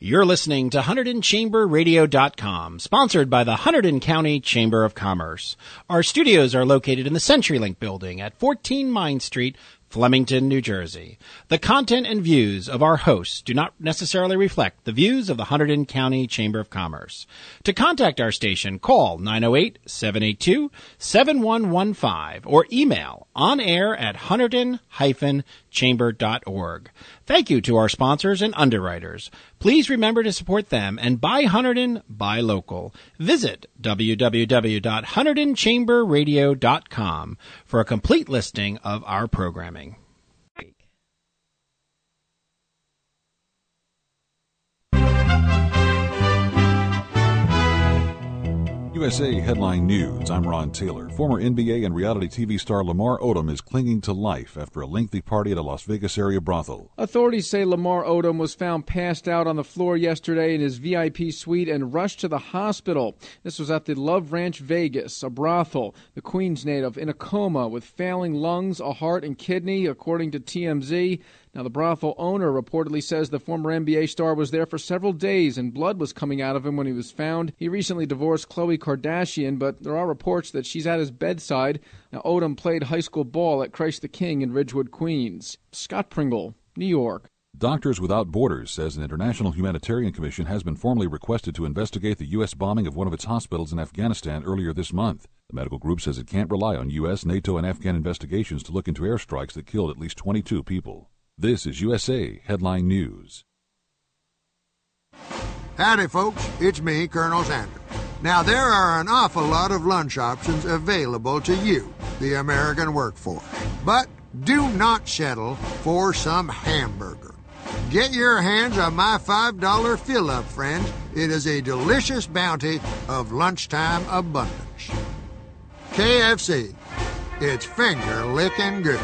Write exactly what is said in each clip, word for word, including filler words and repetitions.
You're listening to Hunterdon Chamber Radio dot com, sponsored by the Hunterdon County Chamber of Commerce. Our studios are located in the CenturyLink building at fourteen Mine Street, Flemington, New Jersey. The content and views of our hosts do not necessarily reflect the views of the Hunterdon County Chamber of Commerce. To contact our station, call nine oh eight, seven eight two, seven one one five or email onair at hunterdon dash chamber dot org. Thank you to our sponsors and underwriters. Please remember to support them and buy Hunterdon, buy local. Visit w w w dot hunterdon chamber radio dot com for a complete listing of our programming. U S A Headline News. I'm Ron Taylor. Former N B A and reality T V star Lamar Odom is clinging to life after a lengthy party at a Las Vegas area brothel. Authorities say Lamar Odom was found passed out on the floor yesterday in his V I P suite and rushed to the hospital. This was at the Love Ranch Vegas, a brothel. The Queens native in a coma with failing lungs, a heart, and kidney, according to T M Z. Now, the brothel owner reportedly says the former N B A star was there for several days and blood was coming out of him when he was found. He recently divorced Khloe Kardashian, but there are reports that she's at his bedside. Now, Odom played high school ball at Christ the King in Ridgewood, Queens. Scott Pringle, New York. Doctors Without Borders says an international humanitarian commission has been formally requested to investigate the U S bombing of one of its hospitals in Afghanistan earlier this month. The medical group says it can't rely on U S, NATO, and Afghan investigations to look into airstrikes that killed at least twenty-two people. This is U S A Headline News. Howdy, folks. It's me, Colonel Sanders. Now, there are an awful lot of lunch options available to you, the American workforce. But do not settle for some hamburger. Get your hands on my five dollar fill-up, friends. It is a delicious bounty of lunchtime abundance. K F C. It's finger-licking good.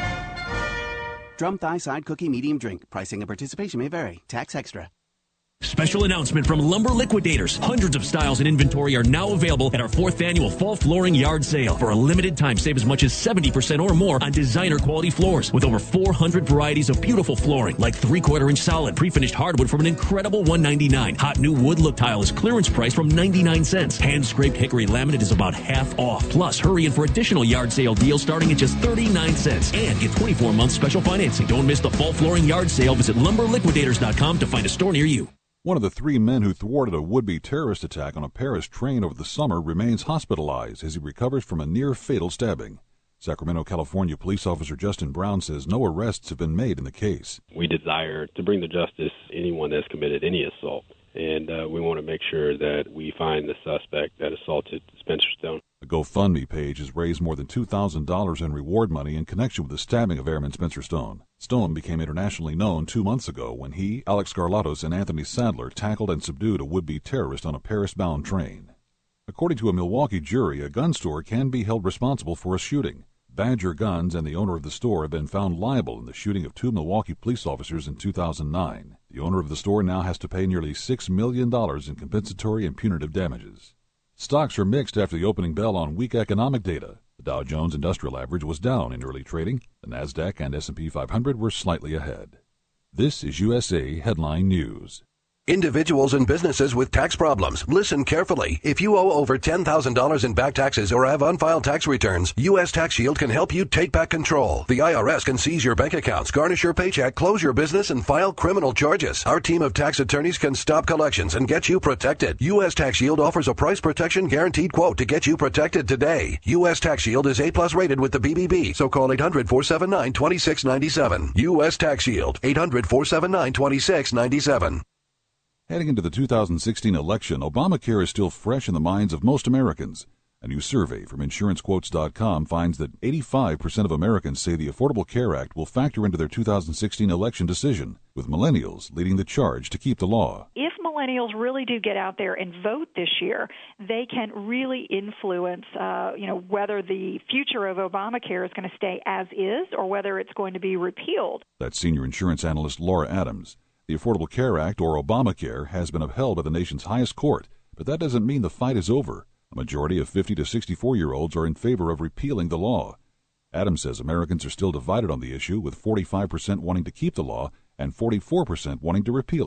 Drum thigh side cookie medium drink. Pricing and participation may vary. Tax extra. Special announcement from Lumber Liquidators. Hundreds of styles and inventory are now available at our fourth annual Fall Flooring Yard Sale. For a limited time, save as much as seventy percent or more on designer quality floors with over four hundred varieties of beautiful flooring like three-quarter inch solid pre-finished hardwood from an incredible one ninety-nine. Hot new wood look tile is clearance price from ninety-nine cents. Hand-scraped hickory laminate is about half off. Plus, hurry in for additional yard sale deals starting at just thirty-nine cents. And get twenty-four month special financing. Don't miss the Fall Flooring Yard Sale. Visit lumber liquidators dot com to find a store near you. One of the three men who thwarted a would-be terrorist attack on a Paris train over the summer remains hospitalized as he recovers from a near-fatal stabbing. Sacramento, California police officer Justin Brown says no arrests have been made in the case. We desire to bring to justice anyone that's committed any assault, and uh, we want to make sure that we find the suspect that assaulted Spencer Stone. A GoFundMe page has raised more than two thousand dollars in reward money in connection with the stabbing of Airman Spencer Stone. Stone became internationally known two months ago when he, Alex Garlatos, and Anthony Sadler tackled and subdued a would-be terrorist on a Paris-bound train. According to a Milwaukee jury, a gun store can be held responsible for a shooting. Badger Guns and the owner of the store have been found liable in the shooting of two Milwaukee police officers in two thousand nine. The owner of the store now has to pay nearly six million dollars in compensatory and punitive damages. Stocks are mixed after the opening bell on weak economic data. The Dow Jones Industrial Average was down in early trading. The Nasdaq and S and P five hundred were slightly ahead. This is U S A Headline News. Individuals and businesses with tax problems, listen carefully. If you owe over ten thousand dollars in back taxes or have unfiled tax returns, U S Tax Shield can help you take back control. The I R S can seize your bank accounts, garnish your paycheck, close your business, and file criminal charges. Our team of tax attorneys can stop collections and get you protected. U S Tax Shield offers a price protection guaranteed quote to get you protected today. U S Tax Shield is A plus rated with the B B B, so call eight hundred, four seven nine, two six nine seven. U S Tax Shield, eight hundred, four seven nine, two six nine seven. Heading into the two thousand sixteen election, Obamacare is still fresh in the minds of most Americans. A new survey from insurance quotes dot com finds that eighty-five percent of Americans say the Affordable Care Act will factor into their two thousand sixteen election decision, with millennials leading the charge to keep the law. If millennials really do get out there and vote this year, they can really influence, uh, you know, whether the future of Obamacare is going to stay as is or whether it's going to be repealed. That's senior insurance analyst Laura Adams. The Affordable Care Act, or Obamacare, has been upheld by the nation's highest court, but that doesn't mean the fight is over. A majority of fifty to sixty-four-year-olds are in favor of repealing the law. Adams says Americans are still divided on the issue, with forty-five percent wanting to keep the law and forty-four percent wanting to repeal it.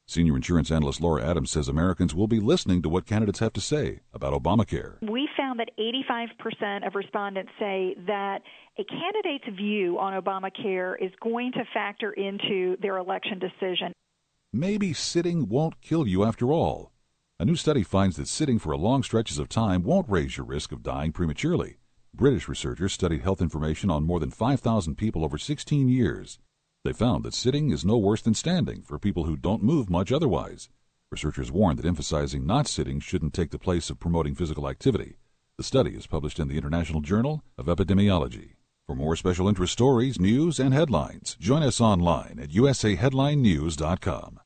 Senior insurance analyst Laura Adams says Americans will be listening to what candidates have to say about Obamacare. We found that eighty-five percent of respondents say that a candidate's view on Obamacare is going to factor into their election decision. Maybe sitting won't kill you after all. A new study finds that sitting for long stretches of time won't raise your risk of dying prematurely. British researchers studied health information on more than five thousand people over sixteen years. They found that sitting is no worse than standing for people who don't move much otherwise. Researchers warned that emphasizing not sitting shouldn't take the place of promoting physical activity. The study is published in the International Journal of Epidemiology. For more special interest stories, news, and headlines, join us online at u s a headline news dot com.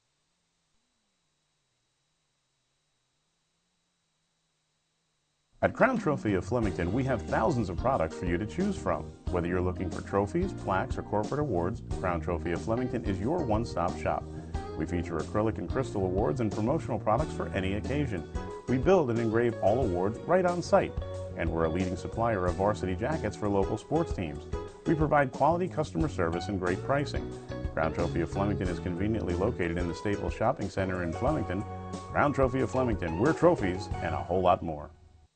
At Crown Trophy of Flemington, we have thousands of products for you to choose from. Whether you're looking for trophies, plaques, or corporate awards, Crown Trophy of Flemington is your one-stop shop. We feature acrylic and crystal awards and promotional products for any occasion. We build and engrave all awards right on site, and we're a leading supplier of varsity jackets for local sports teams. We provide quality customer service and great pricing. Crown Trophy of Flemington is conveniently located in the Staples Shopping Center in Flemington. Crown Trophy of Flemington, we're trophies and a whole lot more.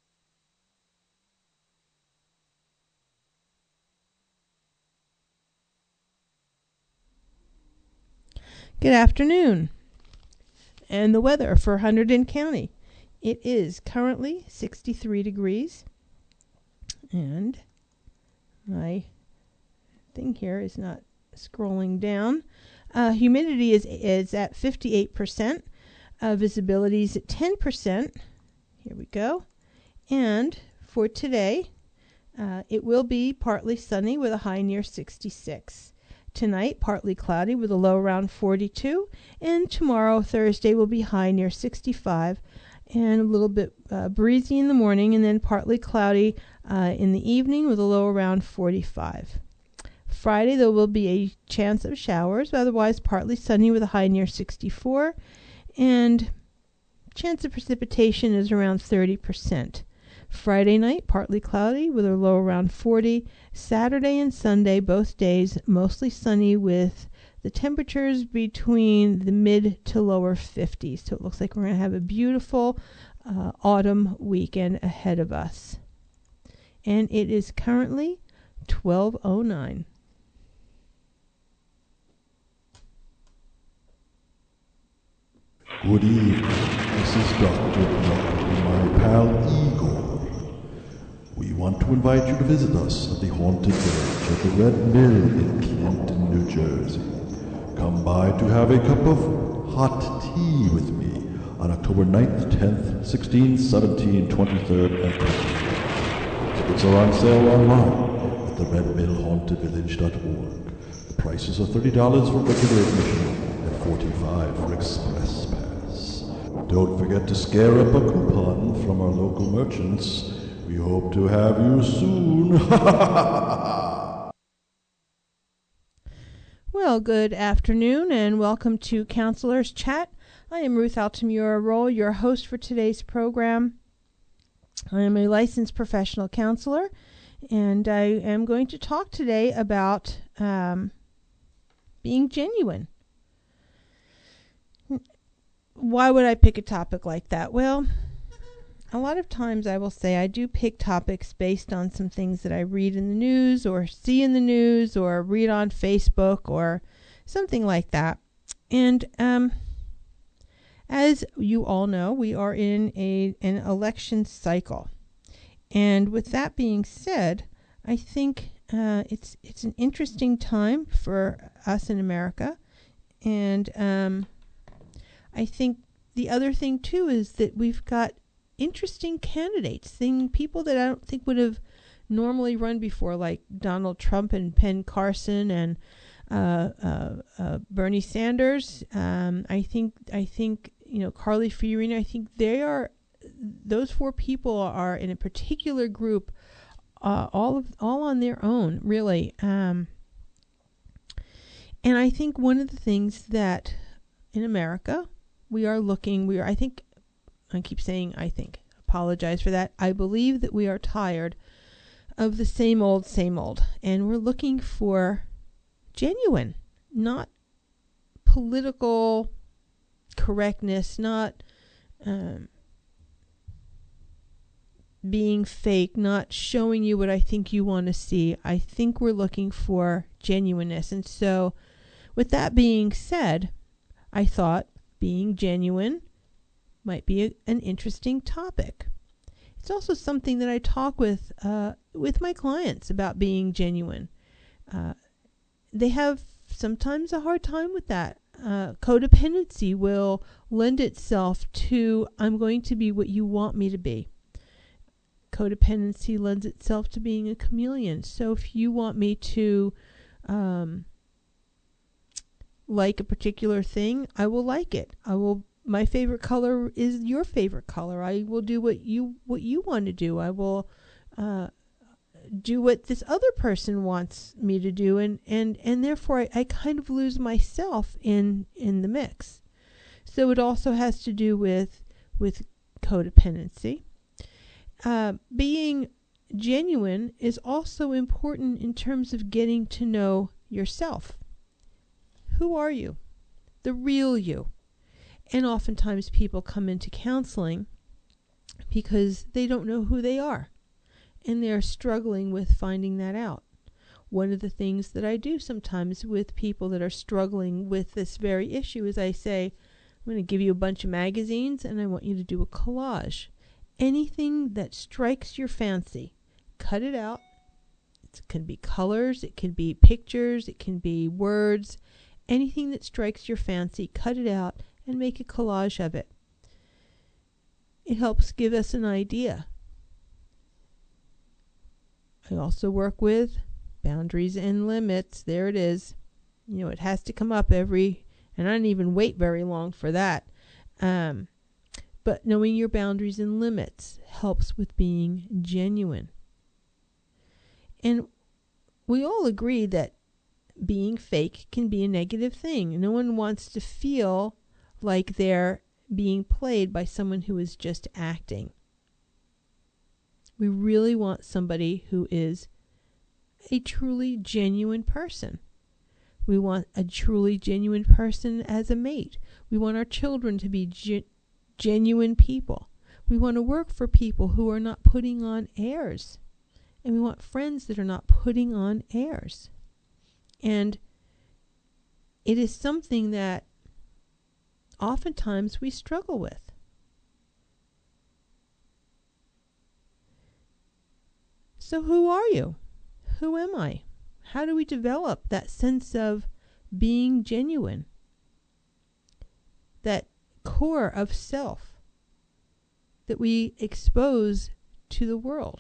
Good afternoon, and the weather for Hunterdon County. It is currently sixty-three degrees, and my thing here is not scrolling down. Uh, humidity is is at fifty-eight percent. Uh, visibility is at ten percent. Here we go. And for today, uh, it will be partly sunny with a high near sixty-six. Tonight, partly cloudy with a low around forty-two, and tomorrow, Thursday, will be high near sixty-five, and a little bit uh, breezy in the morning, and then partly cloudy uh, in the evening with a low around forty-five. Friday, there will be a chance of showers, but otherwise partly sunny with a high near sixty-four, and chance of precipitation is around thirty percent. Friday night, partly cloudy with a low around forty. Saturday and Sunday, both days, mostly sunny with the temperatures between the mid to lower fifties. So it looks like we're going to have a beautiful uh, autumn weekend ahead of us. And it is currently twelve oh nine. Good evening. This is Doctor Block and my pal Igor. We want to invite you to visit us at the haunted village at the Red Mill in Clinton, New Jersey. Come by to have a cup of hot tea with me on October ninth, tenth, sixteenth, seventeenth, twenty-third, and twenty-fourth. Tickets are on sale online at the red mill haunted village dot org. The prices are thirty dollars for regular admission and forty-five dollars for express pass. Don't forget to scare up a coupon from our local merchants. We hope to have you soon. Well, good afternoon and welcome to Counselor's Chat. I am Ruth Altamura Roll, your host for today's program. I am a licensed professional counselor, and I am going to talk today about um, being genuine. Why would I pick a topic like that? Well, a lot of times I will say I do pick topics based on some things that I read in the news or see in the news or read on Facebook or something like that. And um, as you all know, we are in a an election cycle. And with that being said, I think uh, it's it's an interesting time for us in America. And um, I think the other thing, too, is that we've got interesting candidates, thing people that I don't think would have normally run before, like Donald Trump and Ben Carson and uh, uh, uh, Bernie Sanders. Um, I think I think you know Carly Fiorina. I think they are those four people are in a particular group, uh, all of all on their own, really. Um, and I think one of the things that in America we are looking, we are I think. I keep saying I think. Apologize for that. I believe that we are tired of the same old, same old. And we're looking for genuine, not political correctness, not um, being fake, not showing you what I think you want to see. I think we're looking for genuineness. And so with that being said, I thought being genuine might be a, an interesting topic. It's also something that I talk with uh, with my clients about being genuine. Uh, they have sometimes a hard time with that. Uh, codependency will lend itself to, I'm going to be what you want me to be. Codependency lends itself to being a chameleon. So if you want me to um, like a particular thing, I will like it. I will. My favorite color is your favorite color. I will do what you what you want to do. I will uh, do what this other person wants me to do, and and and therefore I, I kind of lose myself in in the mix. So it also has to do with with codependency. Uh, being genuine is also important in terms of getting to know yourself. Who are you? The real you. And oftentimes people come into counseling because they don't know who they are, and they're struggling with finding that out. One of the things that I do sometimes with people that are struggling with this very issue is I say, I'm going to give you a bunch of magazines and I want you to do a collage. Anything that strikes your fancy, cut it out. It can be colors, it can be pictures, it can be words. Anything that strikes your fancy, cut it out and make a collage of it. It helps give us an idea. I also work with boundaries and limits. There it is. You know, it has to come up every, and I don't even wait very long for that. Um, but knowing your boundaries and limits helps with being genuine. And we all agree that being fake can be a negative thing. No one wants to feel like they're being played by someone who is just acting. We really want somebody who is a truly genuine person. We want a truly genuine person as a mate. We want our children to be ge- genuine people. We want to work for people who are not putting on airs. And we want friends that are not putting on airs. And it is something that oftentimes we struggle with. So who are you? Who am I? How do we develop that sense of being genuine? That core of self that we expose to the world.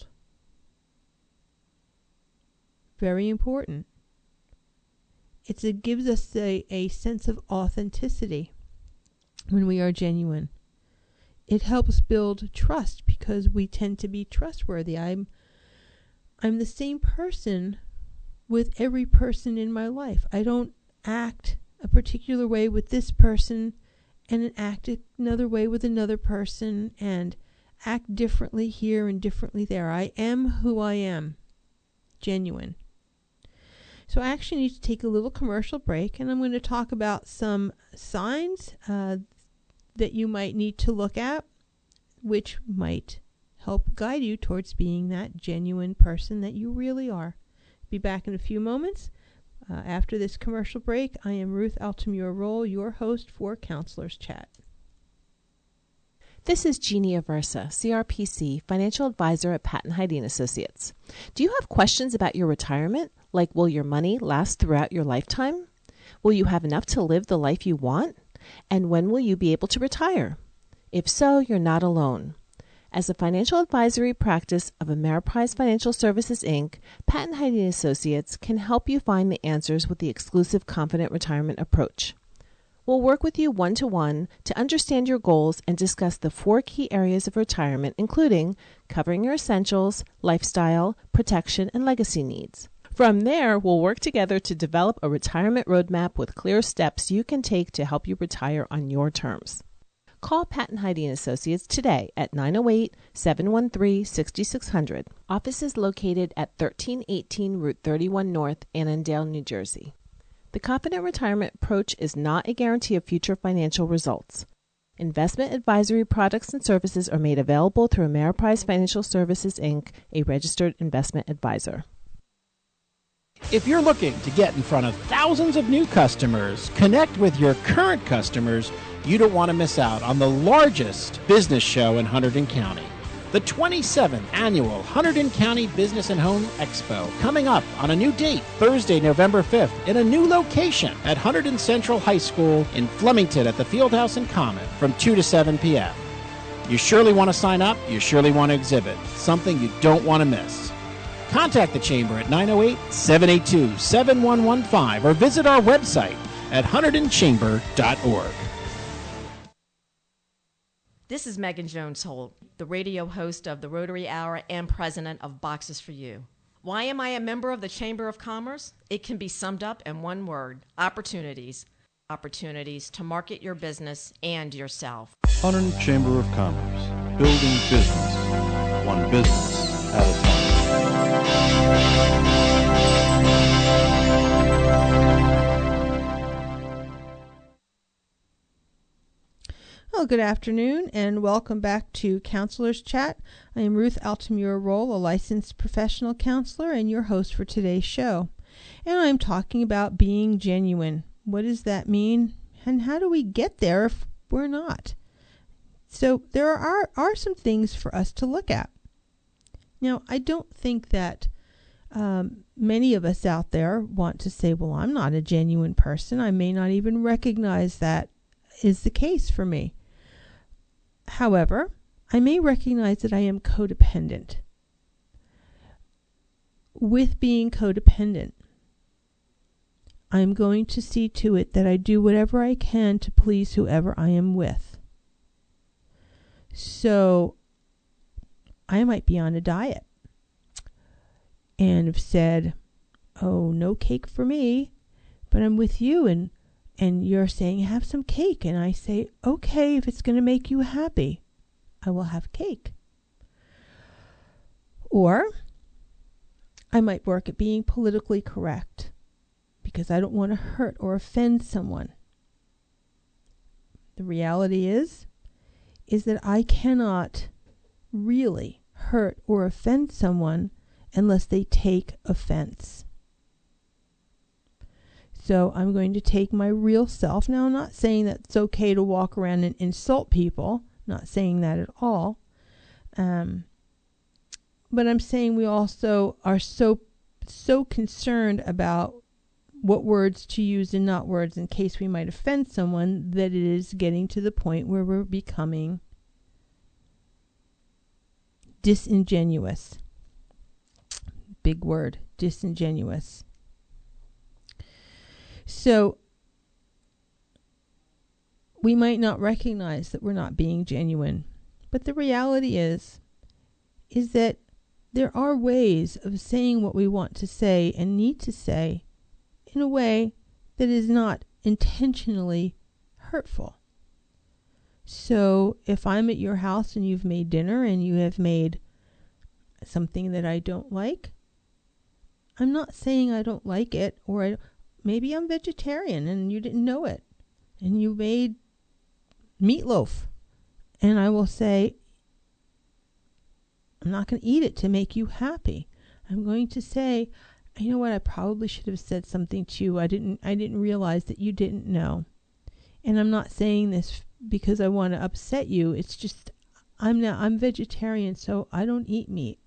Very important. It's, it gives us a, a sense of authenticity when we are genuine. It helps build trust because we tend to be trustworthy. I'm I'm the same person with every person in my life. I don't act a particular way with this person and act another way with another person and act differently here and differently there. I am who I am. Genuine. So I actually need to take a little commercial break, and I'm going to talk about some signs uh, that you might need to look at, which might help guide you towards being that genuine person that you really are. Be back in a few moments. Uh, after this commercial break, I am Ruth Altamura Roll, your host for Counselors Chat. This is Jeannie Aversa, C R P C, Financial Advisor at Patton Hyde Associates. Do you have questions about your retirement? Like, will your money last throughout your lifetime? Will you have enough to live the life you want? And when will you be able to retire? If so, you're not alone. As a financial advisory practice of Ameriprise Financial Services, Incorporated, Patton Hyde Associates can help you find the answers with the exclusive Confident Retirement approach. We'll work with you one-to-one to understand your goals and discuss the four key areas of retirement, including covering your essentials, lifestyle, protection, and legacy needs. From there, we'll work together to develop a retirement roadmap with clear steps you can take to help you retire on your terms. Call Patton Hyde Associates today at nine oh eight, seven one three, six six zero zero. Office is located at thirteen eighteen Route thirty-one North, Annandale, New Jersey. The Confident Retirement approach is not a guarantee of future financial results. Investment advisory products and services are made available through Ameriprise Financial Services, Incorporated, a registered investment advisor. If you're looking to get in front of thousands of new customers, connect with your current customers, you don't want to miss out on the largest business show in Hunterdon County. The twenty-seventh Annual Hunterdon County Business and Home Expo, coming up on a new date, Thursday, November fifth, in a new location at Hunterdon Central High School in Flemington at the Fieldhouse and Common from two to seven p.m. You surely want to sign up. You surely want to exhibit. Something you don't want to miss. Contact the Chamber at nine oh eight, seven eight two, seven one one five or visit our website at hunterdon chamber dot org. This is Megan Jones Holt, the radio host of the Rotary Hour and president of Boxes for You. Why am I a member of the Chamber of Commerce? It can be summed up in one word: opportunities. Opportunities to market your business and yourself. Hunterdon Chamber of Commerce, building business, one business at a time. Well, good afternoon and welcome back to Counselor's Chat. I am Ruth Altamura Roll, a licensed professional counselor and your host for today's show. And I'm talking about being genuine. What does that mean? And how do we get there if we're not? So there are, are some things for us to look at. Now, I don't think that um, many of us out there want to say, well, I'm not a genuine person. I may not even recognize that is the case for me. However, I may recognize that I am codependent. With being codependent, I'm going to see to it that I do whatever I can to please whoever I am with. So, I might be on a diet and have said, oh, no cake for me, but I'm with you and and you're saying have some cake, and I say, okay, if it's going to make you happy, I will have cake. Or I might work at being politically correct because I don't want to hurt or offend someone. The reality is, is that I cannot really hurt or offend someone unless they take offense. So I'm going to take my real self. Now, I'm not saying that it's okay to walk around and insult people. Not saying that at all. Um, but I'm saying we also are so so concerned about what words to use and not words in case we might offend someone that it is getting to the point where we're becoming disingenuous. Big word, disingenuous. So, we might not recognize that we're not being genuine, but the reality is, is that there are ways of saying what we want to say and need to say in a way that is not intentionally hurtful. So, if I'm at your house and you've made dinner and you have made something that I don't like, I'm not saying I don't like it, or I maybe I'm vegetarian and you didn't know it, and you made meatloaf, and I will say, I'm not going to eat it to make you happy. I'm going to say, you know what, I probably should have said something to you. I didn't I didn't realize that you didn't know. And I'm not saying this because I want to upset you. It's just I'm not I'm vegetarian, so I don't eat meat.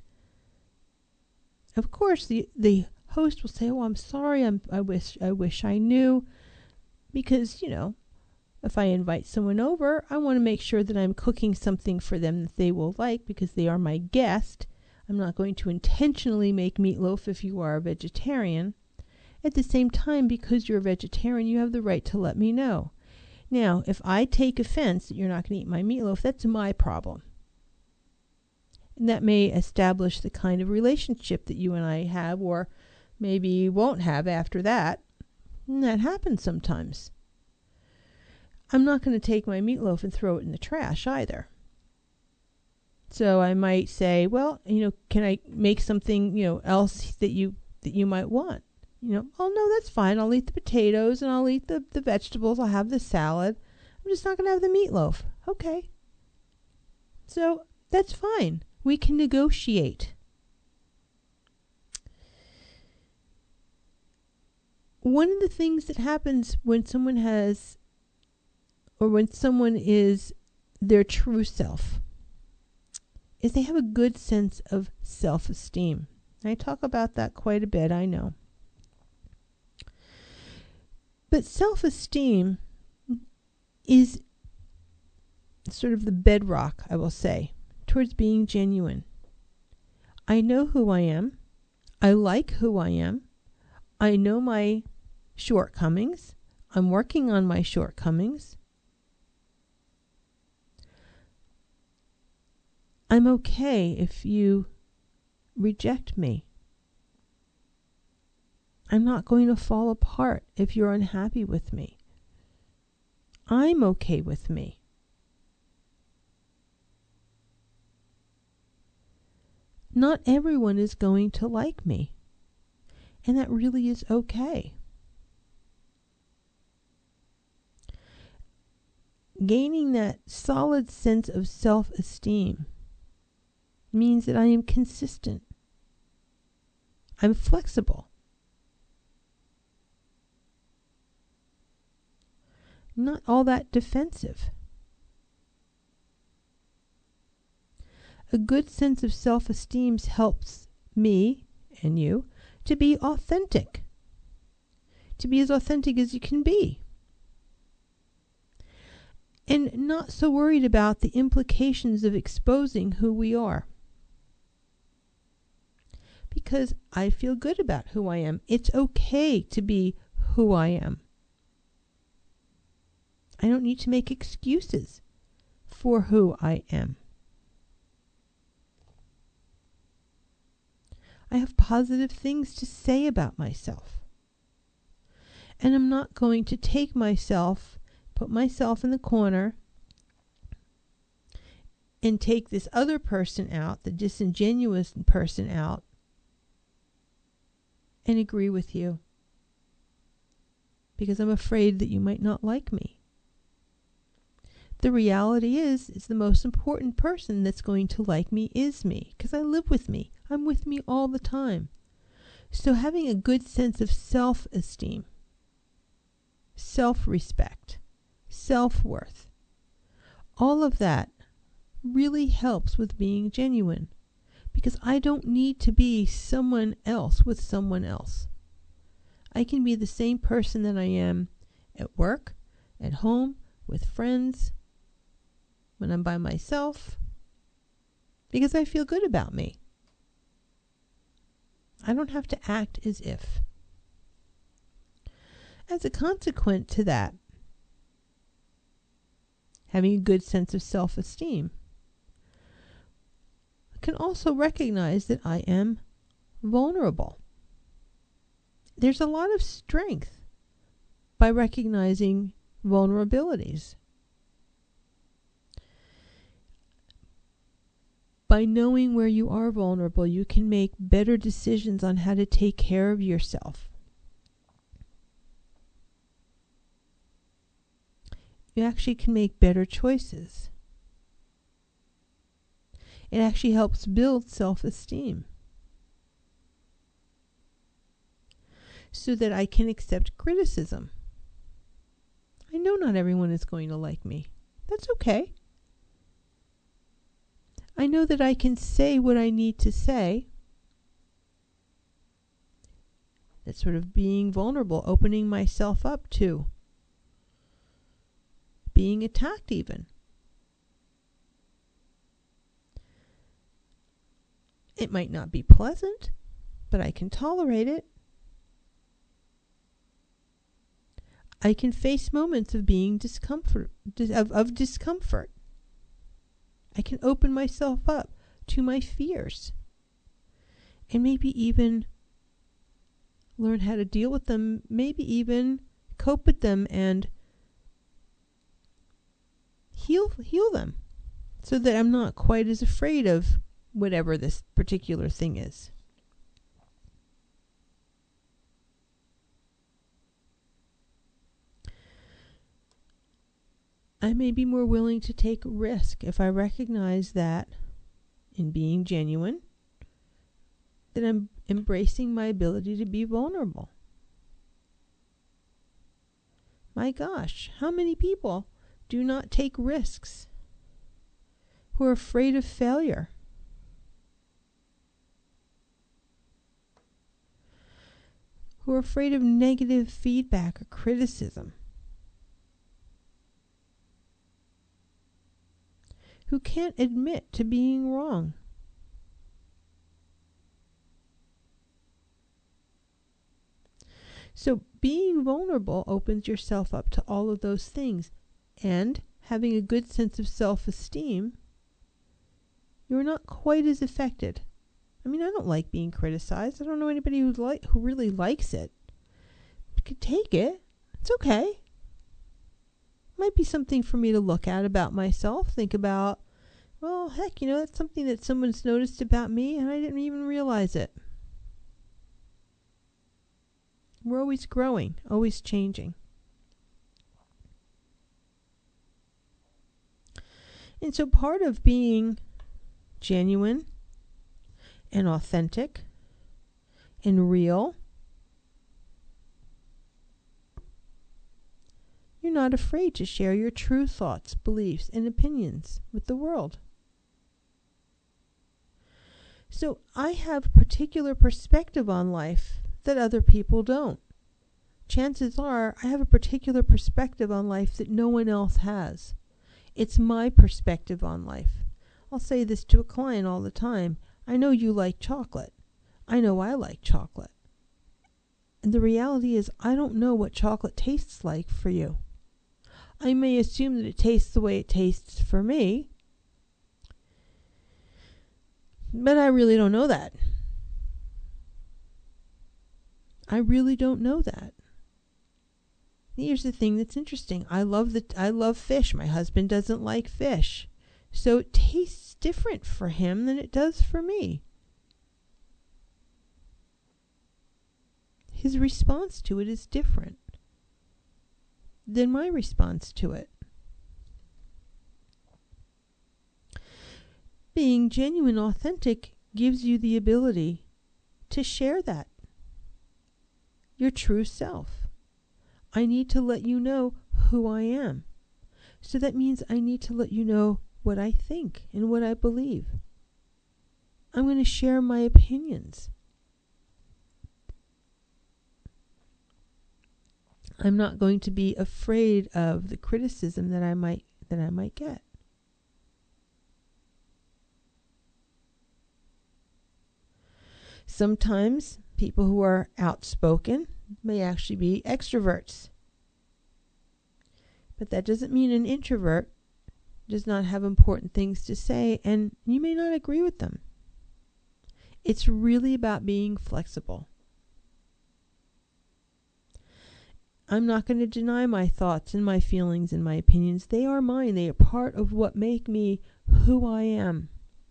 Of course, the the host will say, "Oh, I'm sorry. I'm I wish I wish I knew," because, you know, if I invite someone over, I want to make sure that I'm cooking something for them that they will like because they are my guest. I'm not going to intentionally make meatloaf if you are a vegetarian. At the same time, because you're a vegetarian, you have the right to let me know. Now, if I take offense that you're not going to eat my meatloaf, that's my problem. And that may establish the kind of relationship that you and I have, or maybe won't have after that. And that happens sometimes. I'm not going to take my meatloaf and throw it in the trash either. So I might say, well, you know, can I make something, you know, else that you that you might want? You know, oh, no, that's fine. I'll eat the potatoes and I'll eat the, the vegetables. I'll have the salad. I'm just not going to have the meatloaf. Okay. So that's fine. We can negotiate. One of the things that happens when someone has, or when someone is their true self, is they have a good sense of self-esteem. I talk about that quite a bit, I know. But self-esteem is sort of the bedrock, I will say, towards being genuine. I know who I am. I like who I am. I know my shortcomings. I'm working on my shortcomings. I'm okay if you reject me. I'm not going to fall apart if you're unhappy with me. I'm okay with me. Not everyone is going to like me, and that really is okay. Gaining that solid sense of self-esteem means that I am consistent. I'm flexible. Not all that defensive. A good sense of self-esteem helps me and you to be authentic. To be as authentic as you can be. And not so worried about the implications of exposing who we are. Because I feel good about who I am. It's okay to be who I am. I don't need to make excuses for who I am. I have positive things to say about myself. And I'm not going to take myself, put myself in the corner, and take this other person out, the disingenuous person out, and agree with you. Because I'm afraid that you might not like me. The reality is, is the most important person that's going to like me is me, because I live with me. I'm with me all the time. So having a good sense of self-esteem, self-respect, self-worth, all of that really helps with being genuine, because I don't need to be someone else with someone else. I can be the same person that I am at work, at home, with friends, when I'm by myself, because I feel good about me. I don't have to act as if. As a consequence to that, having a good sense of self-esteem, I can also recognize that I am vulnerable. There's a lot of strength by recognizing vulnerabilities. By knowing where you are vulnerable, you can make better decisions on how to take care of yourself. You actually can make better choices. It actually helps build self-esteem. So that I can accept criticism. I know not everyone is going to like me. That's okay. I know that I can say what I need to say. That's sort of being vulnerable, opening myself up to being attacked even. It might not be pleasant, but I can tolerate it. I can face moments of being discomfort, of, of discomfort. I can open myself up to my fears. And maybe even learn how to deal with them, maybe even cope with them and heal heal them, so that I'm not quite as afraid of whatever this particular thing is. I may be more willing to take risk if I recognize that in being genuine, that I'm embracing my ability to be vulnerable. My gosh, how many people do not take risks, who are afraid of failure? Who are afraid of negative feedback or criticism? Who can't admit to being wrong? So being vulnerable opens yourself up to all of those things, and having a good sense of self-esteem, you're not quite as affected. I mean, I don't like being criticized. I don't know anybody who like who really likes it. You could take it. It's okay. Might be something for me to look at about myself. Think about, well, heck, you know, that's something that someone's noticed about me and I didn't even realize it. We're always growing, always changing. And so part of being genuine and authentic and real, you're not afraid to share your true thoughts, beliefs, and opinions with the world. So I have a particular perspective on life that other people don't. Chances are I have a particular perspective on life that no one else has. It's my perspective on life. I'll say this to a client all the time. I know you like chocolate. I know I like chocolate. And the reality is I don't know what chocolate tastes like for you. I may assume that it tastes the way it tastes for me, but I really don't know that. I really don't know that. Here's the thing that's interesting. I love the I love fish. My husband doesn't like fish. So it tastes different for him than it does for me. His response to it is different than my response to it. Being genuine, authentic gives you the ability to share that. Your true self. I need to let you know who I am. So that means I need to let you know what I think and what I believe. I'm going to share my opinions. I'm not going to be afraid of the criticism that I might that I might get. Sometimes people who are outspoken may actually be extroverts. But that doesn't mean an introvert does not have important things to say, and you may not agree with them. It's really about being flexible. I'm not going to deny my thoughts and my feelings and my opinions. They are mine. They are part of what make me who I am.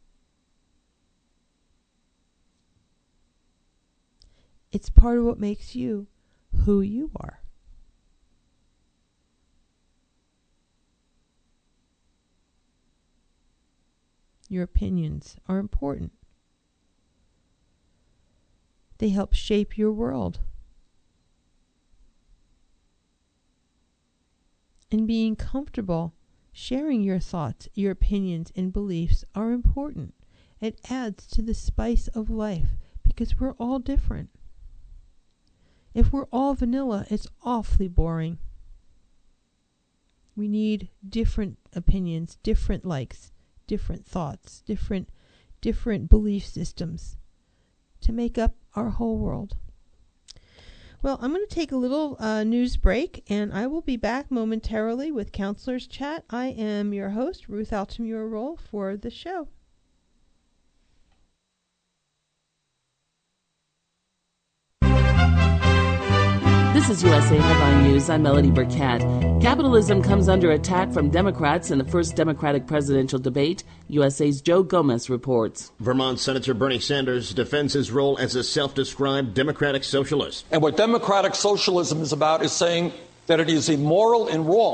It's part of what makes you who you are. Your opinions are important. They help shape your world. And being comfortable sharing your thoughts, your opinions, and beliefs are important. It adds to the spice of life because we're all different. If we're all vanilla, it's awfully boring. We need different opinions, different likes, different thoughts, different different belief systems to make up our whole world. Well, I'm going to take a little uh, news break, and I will be back momentarily with Counselor's Chat. I am your host, Ruth Altamura-Roll, for the show. This is U S A Headline News. I'm Melody Burkett. Capitalism comes under attack from Democrats in the first Democratic presidential debate. U S A's Joe Gomez reports. Vermont Senator Bernie Sanders defends his role as a self-described democratic socialist. And what democratic socialism is about is saying that it is immoral and wrong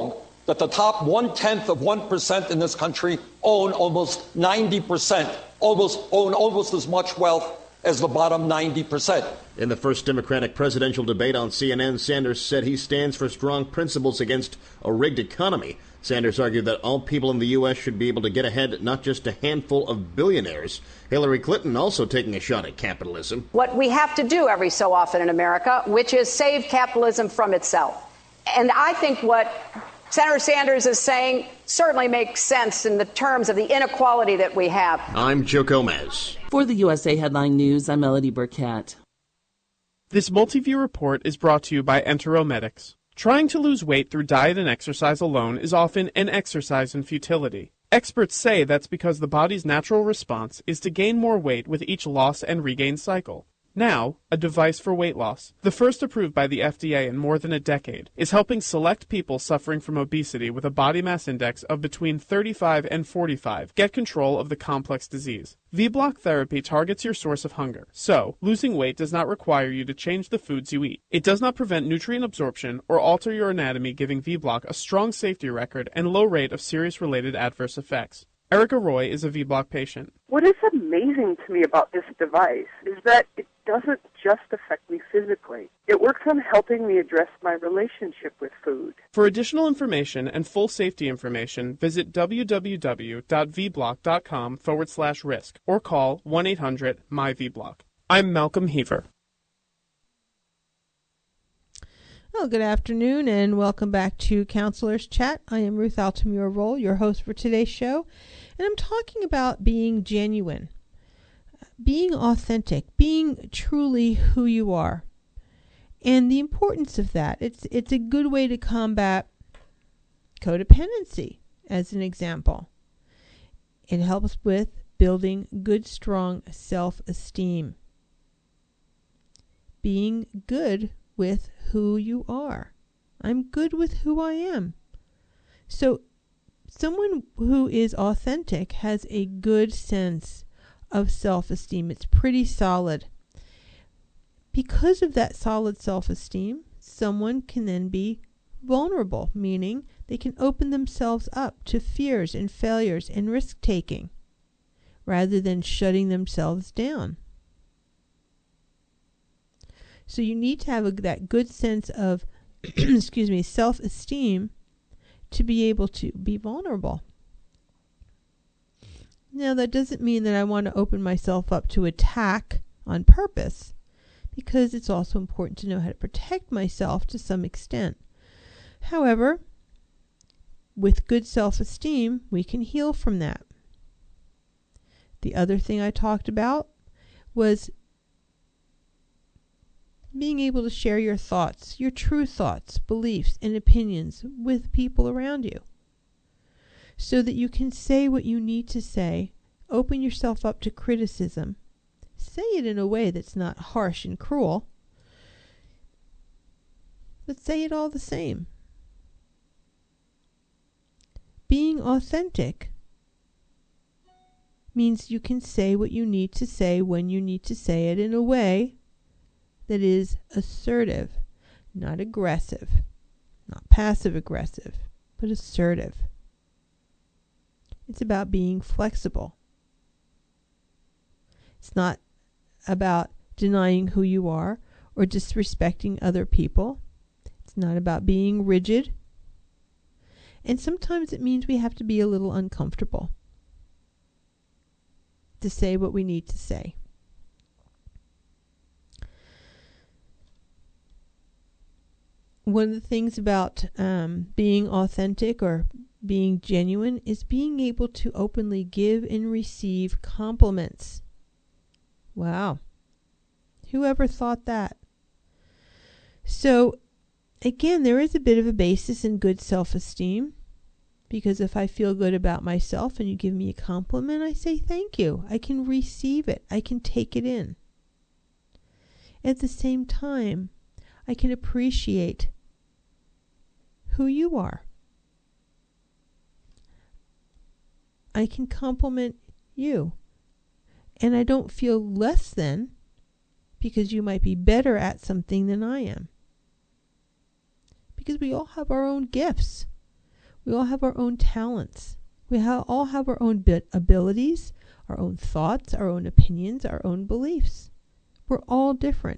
that the top one-tenth of one percent in this country own almost ninety percent, almost own almost as much wealth as the bottom ninety percent. In the first Democratic presidential debate on C N N, Sanders said he stands for strong principles against a rigged economy. Sanders argued that all people in the U S should be able to get ahead, not just a handful of billionaires. Hillary Clinton also taking a shot at capitalism. What we have to do every so often in America, which is save capitalism from itself. And I think what Senator Sanders is saying certainly makes sense in the terms of the inequality that we have. I'm Joe Gomez. For the U S A Headline News, I'm Melody Burkett. This multi-view report is brought to you by Enteromedics. Trying to lose weight through diet and exercise alone is often an exercise in futility. Experts say that's because the body's natural response is to gain more weight with each loss and regain cycle. Now, a device for weight loss, the first approved by the F D A in more than a decade, is helping select people suffering from obesity with a body mass index of between thirty-five and forty-five get control of the complex disease. V-Block therapy targets your source of hunger, so losing weight does not require you to change the foods you eat. It does not prevent nutrient absorption or alter your anatomy, giving V-Block a strong safety record and low rate of serious related adverse effects. Erica Roy is a V-Block patient. What is amazing to me about this device is that it doesn't just affect me physically. It works on helping me address my relationship with food. For additional information and full safety information, visit www.vblock.com forward slash risk or call one eight hundred M Y V block. I'm Malcolm Heaver. Well, good afternoon and welcome back to Counselor's Chat. I am Ruth Altamura-Roll, your host for today's show, and I'm talking about being genuine, being authentic, being truly who you are, and the importance of that. It's it's a good way to combat codependency, as an example. It helps with building good, strong self-esteem, being good with who you are. I'm good with who I am. So someone who is authentic has a good sense of self-esteem. It's pretty solid. Because of that solid self-esteem, someone can then be vulnerable, meaning they can open themselves up to fears and failures and risk-taking rather than shutting themselves down. So you need to have a, that good sense of, excuse me, self-esteem to be able to be vulnerable. Now, that doesn't mean that I want to open myself up to attack on purpose, because it's also important to know how to protect myself to some extent. However, with good self-esteem, we can heal from that. The other thing I talked about was being able to share your thoughts, your true thoughts, beliefs, and opinions with people around you, so that you can say what you need to say, open yourself up to criticism, say it in a way that's not harsh and cruel, but say it all the same. Being authentic means you can say what you need to say when you need to say it in a way that is assertive, not aggressive, not passive aggressive, but assertive. It's about being flexible. It's not about denying who you are or disrespecting other people. It's not about being rigid. And sometimes it means we have to be a little uncomfortable to say what we need to say. One of the things about um, being authentic or being genuine is being able to openly give and receive compliments. Wow. Whoever thought that? So, again, there is a bit of a basis in good self-esteem, because if I feel good about myself and you give me a compliment, I say thank you. I can receive it. I can take it in. At the same time, I can appreciate who you are. I can compliment you. And I don't feel less than because you might be better at something than I am. Because we all have our own gifts. We all have our own talents. We ha- all have our own bit abilities, our own thoughts, our own opinions, our own beliefs. We're all different.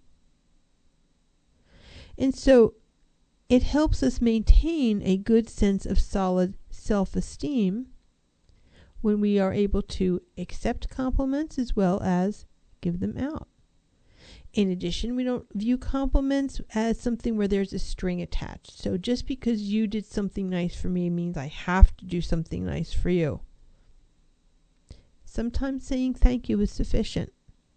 And so it helps us maintain a good sense of solid self-esteem when we are able to accept compliments as well as give them out. In addition, we don't view compliments as something where there's a string attached. So just because you did something nice for me means I have to do something nice for you. Sometimes saying thank you is sufficient.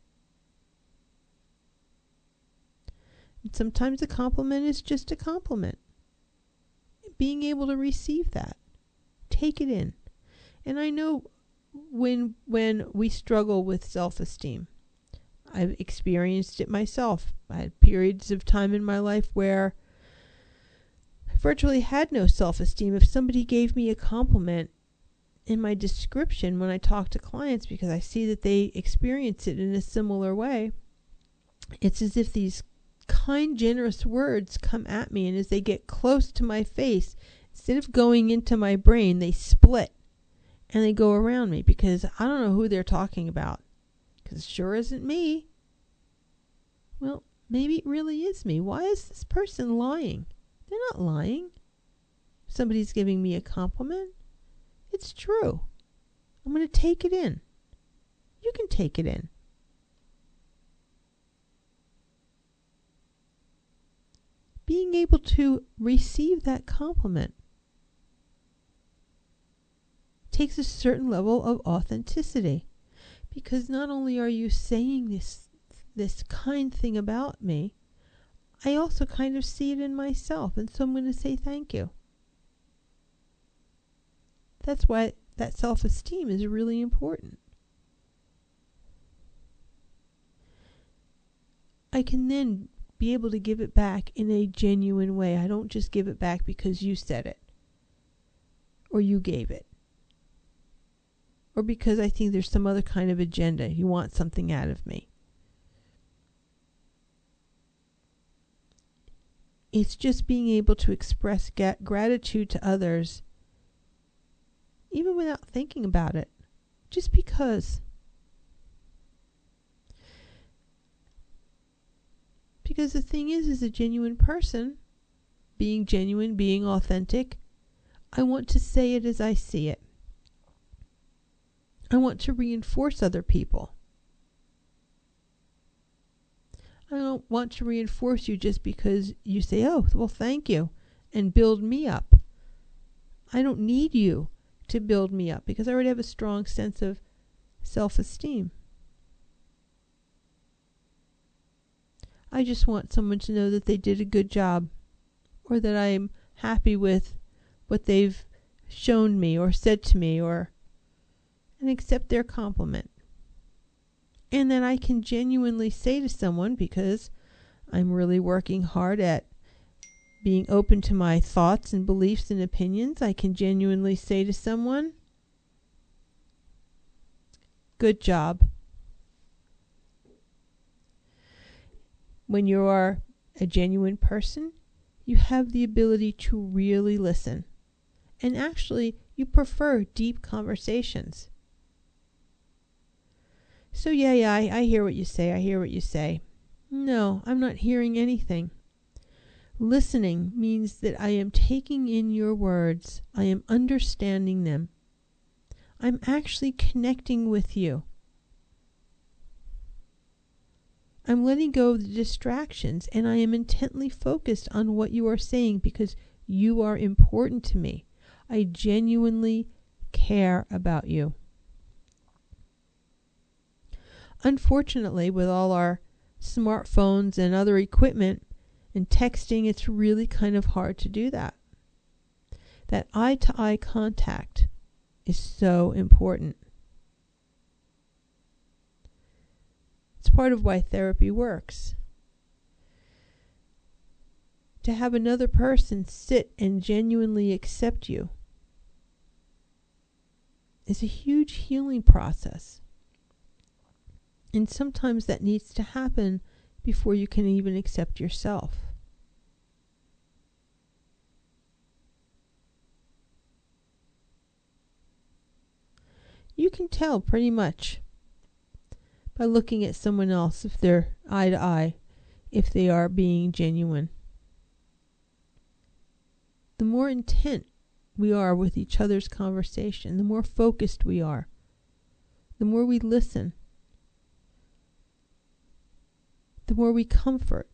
And sometimes a compliment is just a compliment. Being able to receive that. Take it in. And I know when when we struggle with self-esteem, I've experienced it myself. I had periods of time in my life where I virtually had no self-esteem. If somebody gave me a compliment in my description when I talk to clients, because I see that they experience it in a similar way, it's as if these kind, generous words come at me, and as they get close to my face, instead of going into my brain, they split and they go around me, because I don't know who they're talking about. Because it sure isn't me. Well, maybe it really is me. Why is this person lying? They're not lying. Somebody's giving me a compliment. It's true. I'm going to take it in. You can take it in. Being able to receive that compliment takes a certain level of authenticity. Because not only are you saying this this kind thing about me, I also kind of see it in myself, and so I'm going to say thank you. That's why that self-esteem is really important. I can then be able to give it back in a genuine way. I don't just give it back because you said it, or you gave it, or because I think there's some other kind of agenda. You want something out of me. It's just being able to express ga- gratitude to others, even without thinking about it, just because. Because the thing is, as a genuine person, being genuine, being authentic, I want to say it as I see it. I want to reinforce other people. I don't want to reinforce you just because you say, oh, well, thank you, and build me up. I don't need you to build me up because I already have a strong sense of self-esteem. I just want someone to know that they did a good job, or that I'm happy with what they've shown me or said to me, or and accept their compliment. And then I can genuinely say to someone, because I'm really working hard at being open to my thoughts and beliefs and opinions, I can genuinely say to someone, good job. When you are a genuine person, you have the ability to really listen. And actually, you prefer deep conversations. So yeah, yeah, I, I hear what you say, I hear what you say. No, I'm not hearing anything. Listening means that I am taking in your words. I am understanding them. I'm actually connecting with you. I'm letting go of the distractions, and I am intently focused on what you are saying because you are important to me. I genuinely care about you. Unfortunately, with all our smartphones and other equipment and texting, it's really kind of hard to do that. That eye-to-eye contact is so important. It's part of why therapy works. To have another person sit and genuinely accept you is a huge healing process. And sometimes that needs to happen before you can even accept yourself. You can tell pretty much by looking at someone else if they're eye to eye, if they are being genuine. The more intent we are with each other's conversation, the more focused we are, the more we listen, the more we comfort.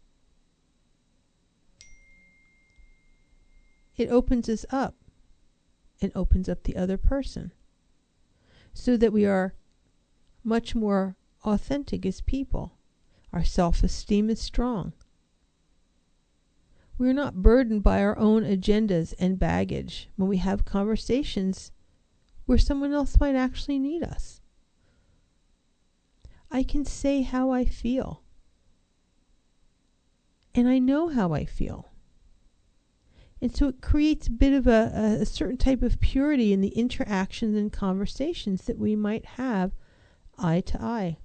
It opens us up and opens up the other person so that we are much more authentic as people. Our self-esteem is strong. We're not burdened by our own agendas and baggage when we have conversations where someone else might actually need us. I can say how I feel. And I know how I feel. And so it creates a bit of a, a certain type of purity in the interactions and conversations that we might have eye to eye.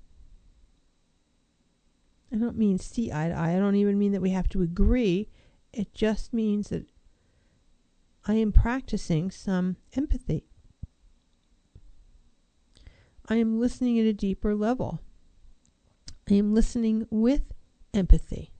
I don't mean see eye to eye. I don't even mean that we have to agree. It just means that I am practicing some empathy. I am listening at a deeper level. I am listening with empathy.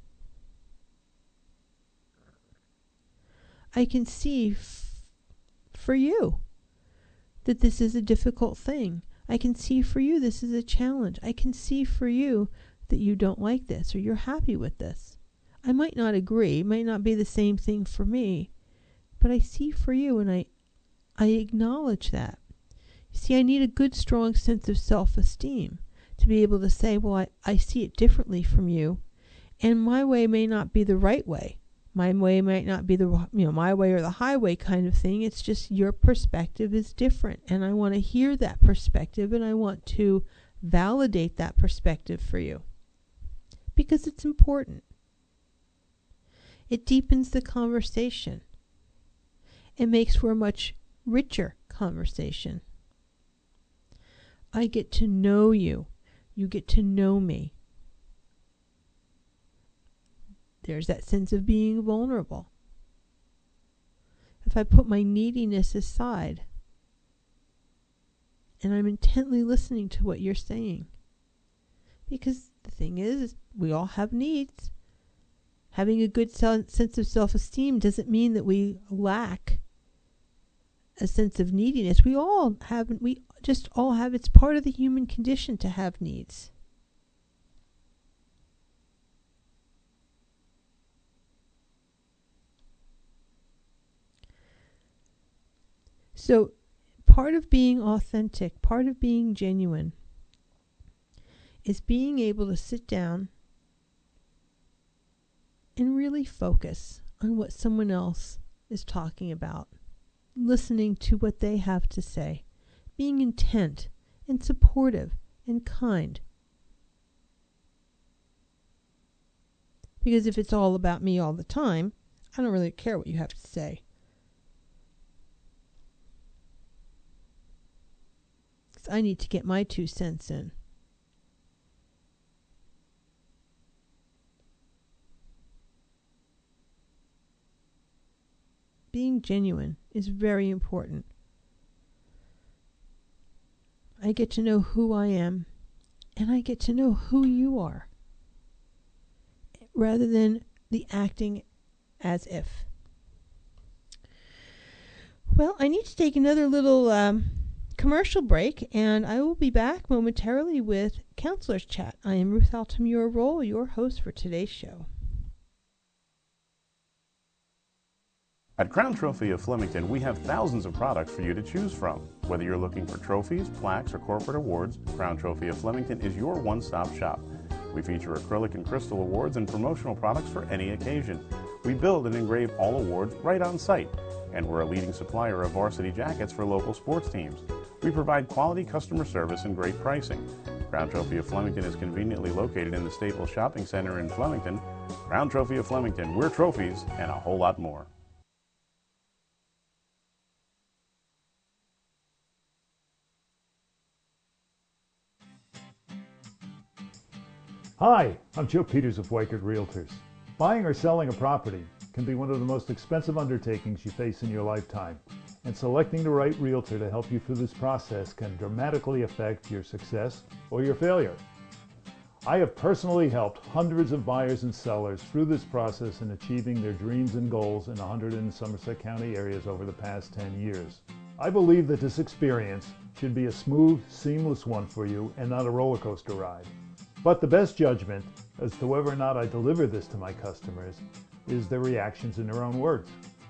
I can see f- for you that this is a difficult thing. I can see for you this is a challenge. I can see for you that you don't like this or you're happy with this. I might not agree, it might not be the same thing for me, but I see for you and I I acknowledge that. You see, I need a good, strong sense of self-esteem to be able to say, well, I, I see it differently from you, and my way may not be the right way. My way might not be the, you know, my way or the highway kind of thing. It's just your perspective is different, and I want to hear that perspective, and I want to validate that perspective for you because it's important. It deepens the conversation. It makes for a much richer conversation. I get to know you. You get to know me. There's that sense of being vulnerable. If I put my neediness aside and I'm intently listening to what you're saying, because the thing is, we all have needs. Having a good sense of self-esteem doesn't mean that we lack a sense of neediness. We all have, we just all have, it's part of the human condition to have needs. So part of being authentic, part of being genuine, is being able to sit down and really focus on what someone else is talking about, listening to what they have to say, being intent and supportive and kind. Because if it's all about me all the time, I don't really care what you have to say. I need to get my two cents in. Being genuine is very important. I get to know who I am, and I get to know who you are, rather than the acting as if. Well, I need to take another little um, commercial break, and I will be back momentarily with Counselor's Chat. I am Ruth Altamura-Roll, your host for today's show. At Crown Trophy of Flemington, we have thousands of products for you to choose from. Whether you're looking for trophies, plaques, or corporate awards, Crown Trophy of Flemington is your one-stop shop. We feature acrylic and crystal awards and promotional products for any occasion. We build and engrave all awards right on site, and we're a leading supplier of varsity jackets for local sports teams. We provide quality customer service and great pricing. Crown Trophy of Flemington is conveniently located in the Staples Shopping Center in Flemington. Crown Trophy of Flemington, we're trophies and a whole lot more. Hi, I'm Joe Peters of Weichert Realtors. Buying or selling a property can be one of the most expensive undertakings you face in your lifetime. and selecting the right realtor to help you through this process can dramatically affect your success or your failure. I have personally helped hundreds of buyers and sellers through this process in achieving their dreams and goals in one hundred in Somerset County areas over the past ten years. I believe that this experience should be a smooth, seamless one for you and not a roller coaster ride. But the best judgment as to whether or not I deliver this to my customers is their reactions in their own words.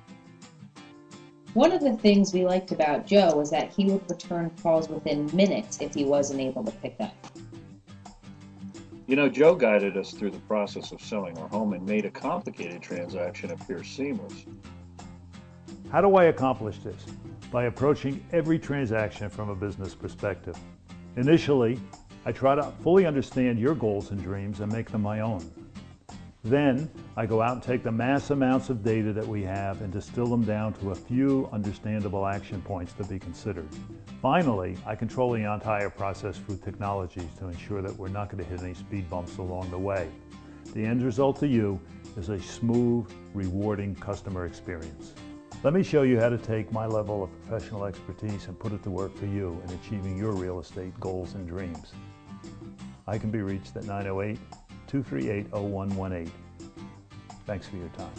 One of the things we liked about Joe was that he would return calls within minutes if he wasn't able to pick up. You know, Joe guided us through the process of selling our home and made a complicated transaction appear seamless. How do I accomplish this? By approaching every transaction from a business perspective. Initially, I try to fully understand your goals and dreams and make them my own. Then, I go out and take the mass amounts of data that we have and distill them down to a few understandable action points to be considered. Finally, I control the entire process through technologies to ensure that we're not going to hit any speed bumps along the way. The end result to you is a smooth, rewarding customer experience. Let me show you how to take my level of professional expertise and put it to work for you in achieving your real estate goals and dreams. I can be reached at nine oh eight, two three eight, oh one one eight. Thanks for your time.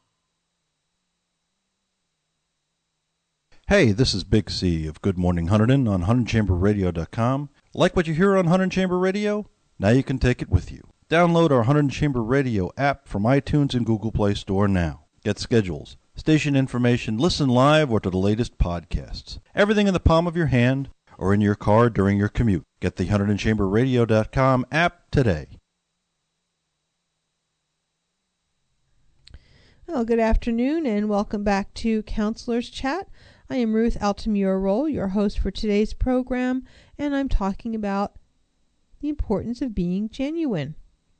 Hey, this is Big C of Good Morning Hunterdon on Hunterdon Chamber Radio dot com. Like what you hear on Hunterdon Chamber Radio? Now you can take it with you. Download our Hunterdon Chamber Radio app from iTunes and Google Play Store now. Get schedules, station information, listen live, or to the latest podcasts. Everything in the palm of your hand or in your car during your commute. Get the Hunterdon Chamber Radio dot com app today. Well, good afternoon and welcome back to Counselor's Chat. I am Ruth Altamura-Roll, your host for today's program, and I'm talking about the importance of being genuine.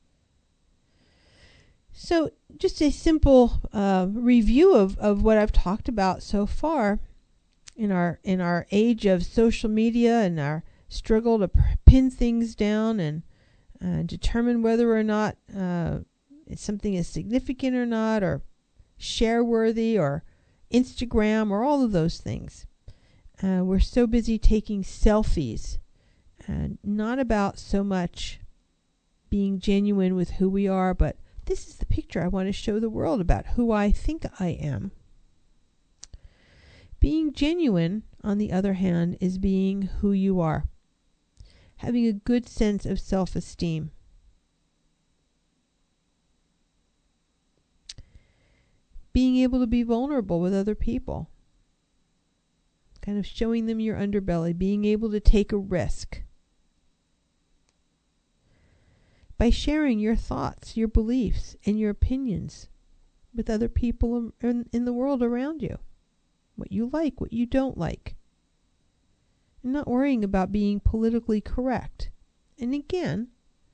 So, just a simple uh, review of, of what I've talked about so far in our in our age of social media and our struggle to pin things down and uh, determine whether or not uh, something is significant or not, or share worthy, or Instagram, or all of those things. Uh, we're so busy taking selfies, and not about so much being genuine with who we are, but this is the picture I want to show the world about who I think I am. Being genuine, on the other hand, is being who you are, having a good sense of self-esteem. Being able to be vulnerable with other people, kind of showing them your underbelly, being able to take a risk by sharing your thoughts, your beliefs, and your opinions with other people in, in the world around you, what you like, what you don't like, and not worrying about being politically correct. And again,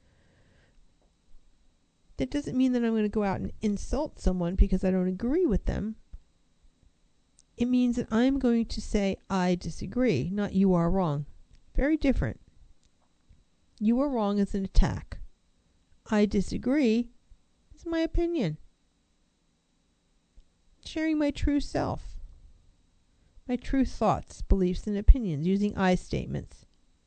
that doesn't mean that I'm going to go out and insult someone because I don't agree with them. It means that I'm going to say, I disagree, not you are wrong. Very different. You are wrong is an attack. I disagree is my opinion. Sharing my true self, my true thoughts, beliefs, and opinions, using I statements.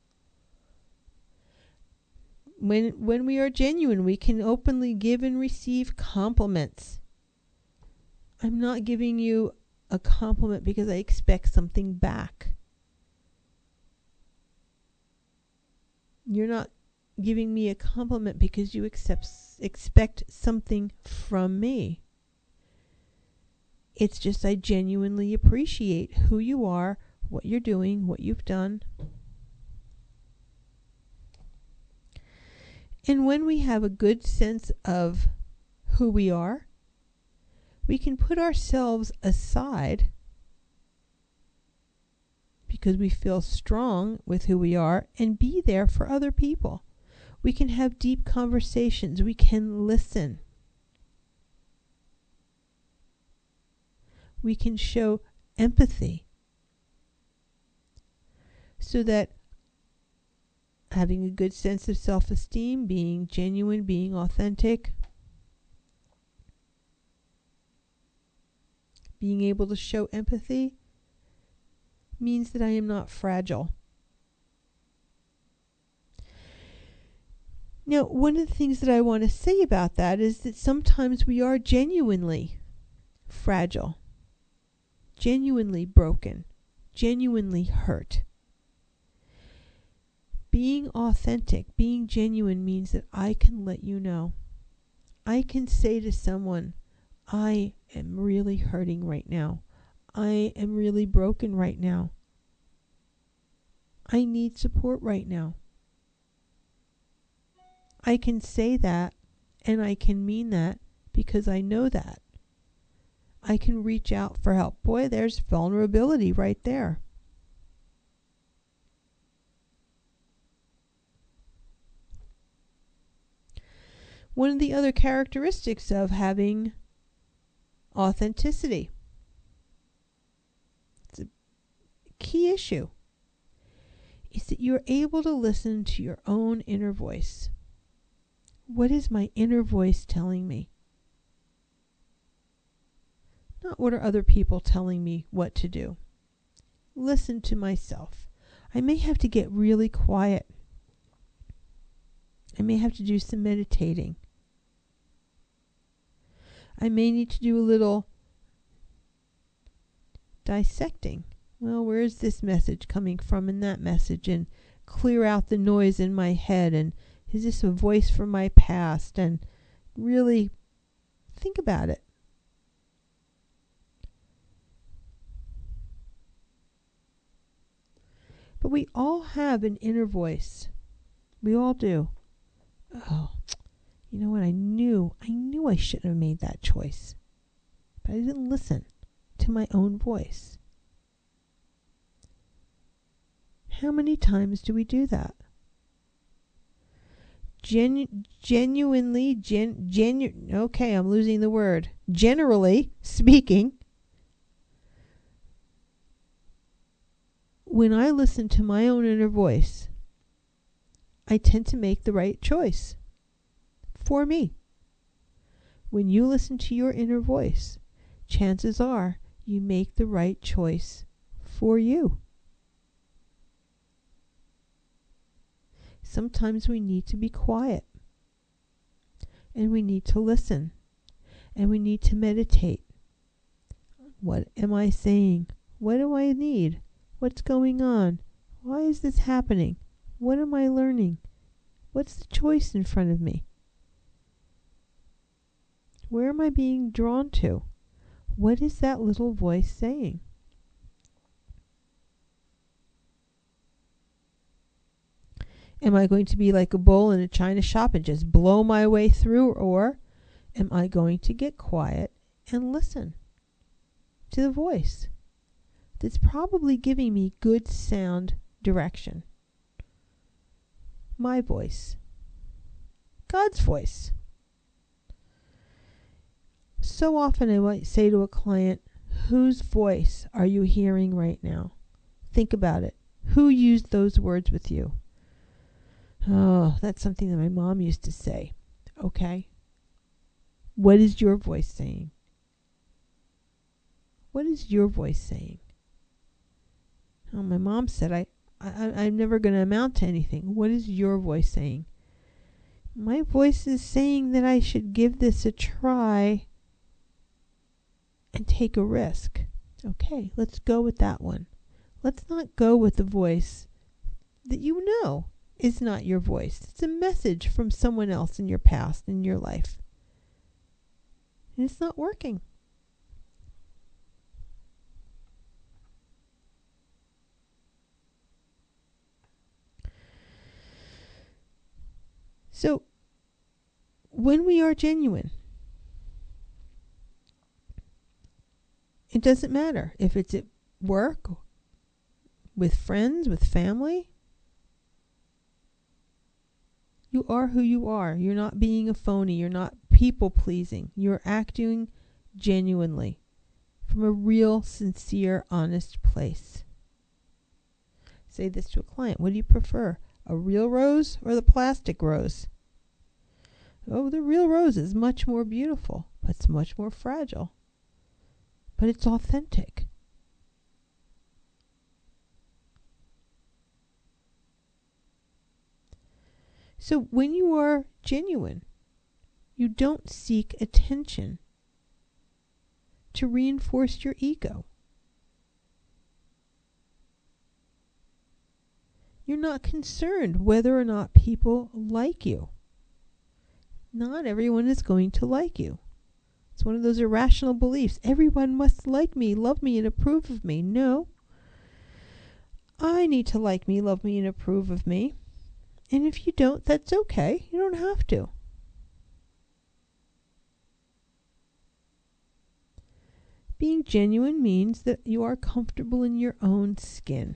When when we are genuine, we can openly give and receive compliments. I'm not giving you a compliment because I expect something back. You're not giving me a compliment because you accept, expect something from me. It's just I genuinely appreciate who you are, what you're doing, what you've done. And when we have a good sense of who we are, we can put ourselves aside because we feel strong with who we are and be there for other people. We can have deep conversations. We can listen. We can show empathy so that having a good sense of self-esteem, being genuine, being authentic, being able to show empathy means that I am not fragile. Now, one of the things that I want to say about that is that sometimes we are genuinely fragile, genuinely broken, genuinely hurt. Being authentic, being genuine means that I can let you know. I can say to someone, I am really hurting right now. I am really broken right now. I need support right now. I can say that, and I can mean that because I know that. I can reach out for help. Boy, there's vulnerability right there. One of the other characteristics of having authenticity, it's a key issue, is that you're able to listen to your own inner voice. What is my inner voice telling me? Not what are other people telling me what to do. Listen to myself. I may have to get really quiet. I may have to do some meditating. I may need to do a little dissecting. Well, where is this message coming from in that message? And clear out the noise in my head. And is this a voice from my past? And really think about it. But we all have an inner voice. We all do. Oh, you know what? I knew, I knew I shouldn't have made that choice. But I didn't listen to my own voice. How many times do we do that? Genu- genuinely, gen, genu- okay, I'm losing the word. Generally speaking, when I listen to my own inner voice, I tend to make the right choice for me. When you listen to your inner voice, chances are you make the right choice for you. Sometimes we need to be quiet, and we need to listen, and we need to meditate. What am I saying? What do I need? What's going on? Why is this happening? What am I learning? What's the choice in front of me? Where am I being drawn to? What is that little voice saying? Am I going to be like a bull in a china shop and just blow my way through, or am I going to get quiet and listen to the voice that's probably giving me good sound direction? My voice. God's voice. So often I might say to a client, whose voice are you hearing right now? Think about it. Who used those words with you? Oh, that's something that my mom used to say. Okay. What is your voice saying? What is your voice saying? Oh, my mom said, I, I, I'm never going to amount to anything. What is your voice saying? My voice is saying that I should give this a try and take a risk. Okay, let's go with that one. Let's not go with the voice that you know is not your voice. It's a message from someone else in your past, in your life. And it's not working. So, when we are genuine, it doesn't matter if it's at work, with friends, with family. You are who you are. You're not being a phony. You're not people pleasing. You're acting genuinely from a real, sincere, honest place. Say this to a client. What do you prefer? A real rose or the plastic rose? Oh, the real rose is much more beautiful, but it's much more fragile. But it's authentic. So when you are genuine, you don't seek attention to reinforce your ego. You're not concerned whether or not people like you. Not everyone is going to like you. It's one of those irrational beliefs. Everyone must like me, love me, and approve of me. No. I need to like me, love me, and approve of me. And if you don't, that's okay. You don't have to. Being genuine means that you are comfortable in your own skin.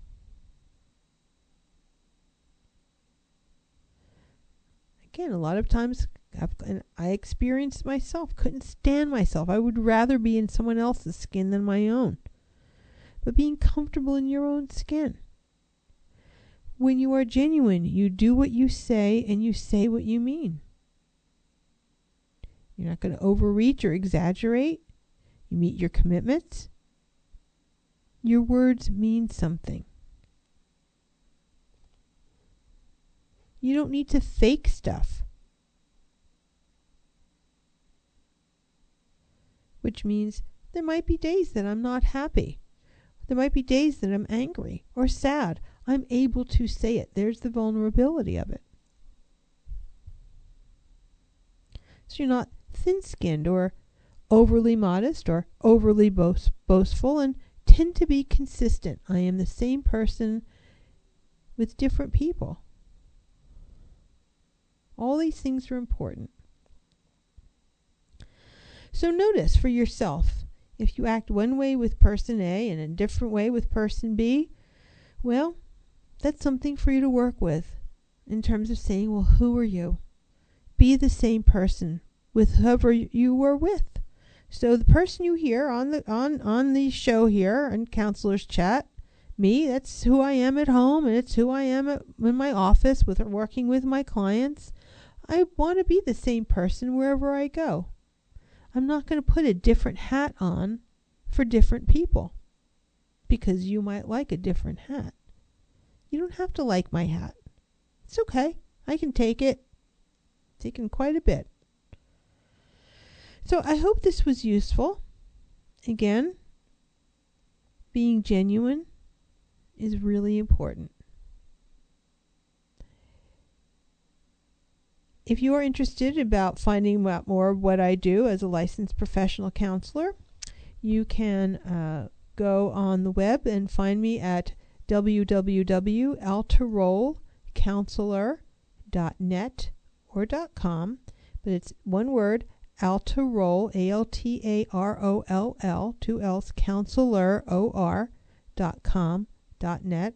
Again, a lot of times I've, and I experienced myself, couldn't stand myself. I would rather be in someone else's skin than my own. But being comfortable in your own skin. When you are genuine, you do what you say and you say what you mean. You're not going to overreach or exaggerate. You meet your commitments. Your words mean something. You don't need to fake stuff. Which means there might be days that I'm not happy. There might be days that I'm angry or sad. I'm able to say it. There's the vulnerability of it. So you're not thin-skinned or overly modest or overly boast- boastful, and tend to be consistent. I am the same person with different people. All these things are important. So notice for yourself, if you act one way with person A and a different way with person B, well, that's something for you to work with in terms of saying, well, who are you? Be the same person with whoever you were with. So the person you hear on the on, on the show here on Counselor's Chat, me, that's who I am at home, and it's who I am at, in my office with working with my clients. I want to be the same person wherever I go. I'm not going to put a different hat on for different people because you might like a different hat. You don't have to like my hat. It's okay. I can take it. Taken quite a bit. So I hope this was useful. Again, being genuine is really important. If you are interested about finding out more of what I do as a licensed professional counselor, you can uh, go on the web and find me at w w w dot altarole counselor dot net or .com, but it's one word, Altarole, A L T A R O L L, two L's, counselor, O R, dot com, dot net.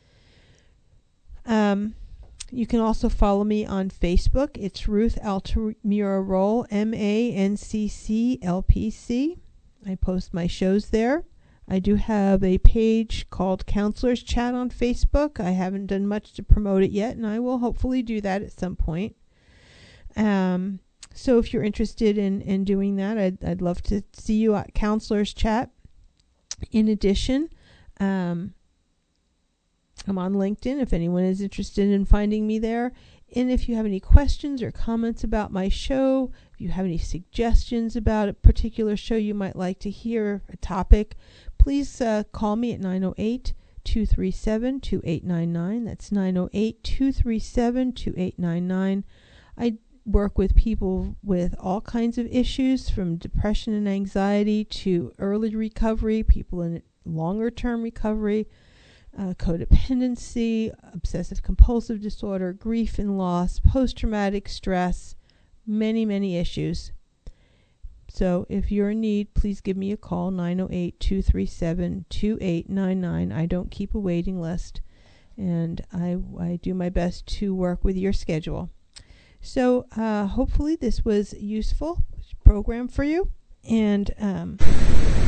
Um, you can also follow me on Facebook. It's Ruth Altamura-Roll, M A N C C L P C. I post my shows there. I do have a page called Counselor's Chat on Facebook. I haven't done much to promote it yet, and I will hopefully do that at some point. Um, so if you're interested in, in doing that, I'd, I'd love to see you at Counselor's Chat. In addition, um, I'm on LinkedIn if anyone is interested in finding me there. And if you have any questions or comments about my show, if you have any suggestions about a particular show you might like to hear, a topic, please uh, call me at nine oh eight, two three seven, two eight nine nine. That's nine oh eight, two three seven, two eight nine nine. I work with people with all kinds of issues, from depression and anxiety to early recovery, people in longer term recovery, uh, codependency, obsessive compulsive disorder, grief and loss, post-traumatic stress, many, many issues. So if you're in need, please give me a call, nine oh eight, two three seven, two eight nine nine. I don't keep a waiting list, and I, I do my best to work with your schedule. So uh, hopefully this was a useful program for you. And um,